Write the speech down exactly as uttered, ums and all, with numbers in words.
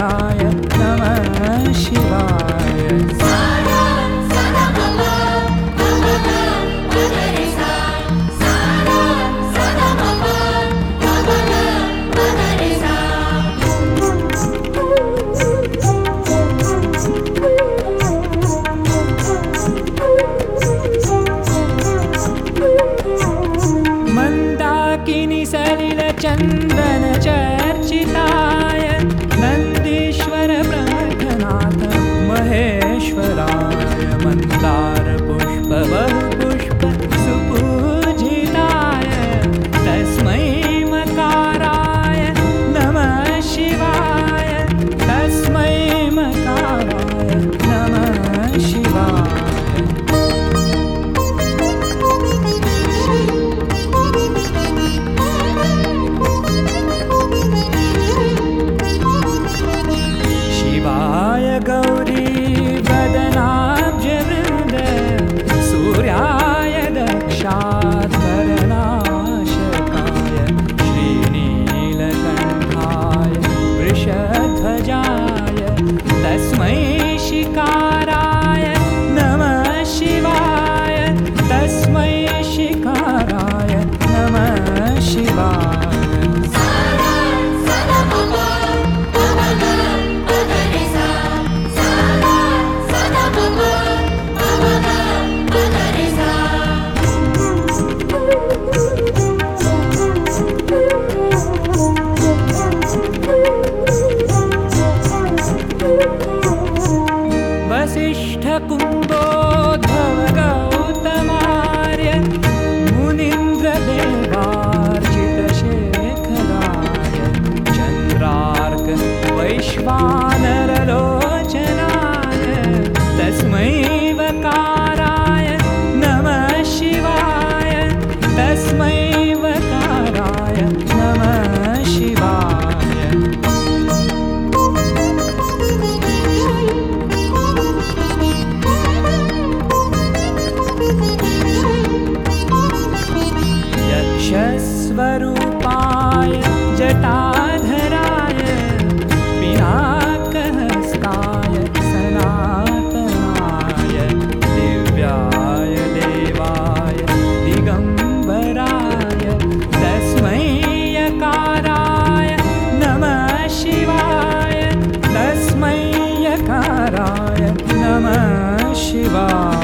शिवाय नमः शिवाय। चन्दन चर्चिताय नन्दीश्वर प्रमथनाथ महेश्वराय मन्दार पुष्प बहुपुष्प सुपूजिताय तस्मै मकाराय नमः शिवाय तस्मै मकाराय नमः शिवाय। गौरी वदनाब्जवृन्द सूर्याय दक्षात्करनाशकाय श्रीनीलकण्ठाय वृषध्वजाय तस्मै शिकाराय नमः शिवाय तस्मै शिकाराय नमः शिवाय। वसिष्ठ कुम्भोद्धव गौतमार्य मुनीन्द्र देवार्चित शेखराय चन्द्रार्क वैश्वानरलोचनाय तस्मै वकाराय नमः शिवाय तस्मै वकाराय नमः शिवाय। स्वरूपाय जटाधराय पिनाकहस्ताय सनातनाय दिव्याय देवाय दिगम्बराय तस्मै यकाराय नमः शिवाय तस्मै यकाराय नमः शिवाय।